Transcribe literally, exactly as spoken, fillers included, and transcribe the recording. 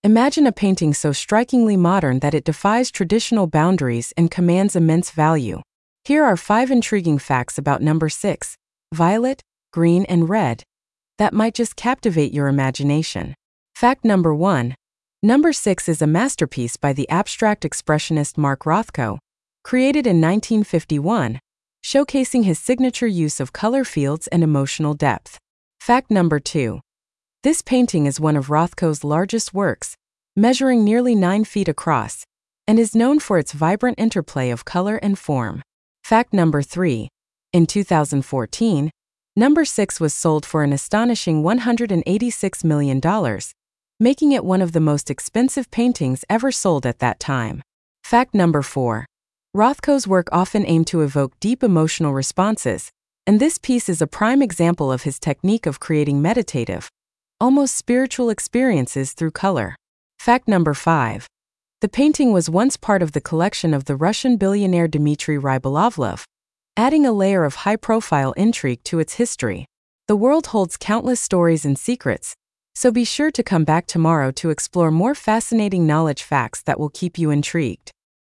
Imagine a painting so strikingly modern that it defies traditional boundaries and commands immense value. Here are five intriguing facts about number six, violet, green, and red, that might just captivate your imagination. Fact number one. Number six is a masterpiece by the abstract expressionist Mark Rothko, created in nineteen fifty-one, showcasing his signature use of color fields and emotional depth. Fact number two. This painting is one of Rothko's largest works, measuring nearly nine feet across, and is known for its vibrant interplay of color and form. Fact number three. In two thousand fourteen, number six was sold for an astonishing one hundred eighty-six million dollars, making it one of the most expensive paintings ever sold at that time. Fact number four. Rothko's work often aimed to evoke deep emotional responses, and this piece is a prime example of his technique of creating meditative, almost spiritual experiences through color. Fact number five. The painting was once part of the collection of the Russian billionaire Dmitry Rybolovlev, adding a layer of high-profile intrigue to its history. The world holds countless stories and secrets, so be sure to come back tomorrow to explore more fascinating knowledge facts that will keep you intrigued.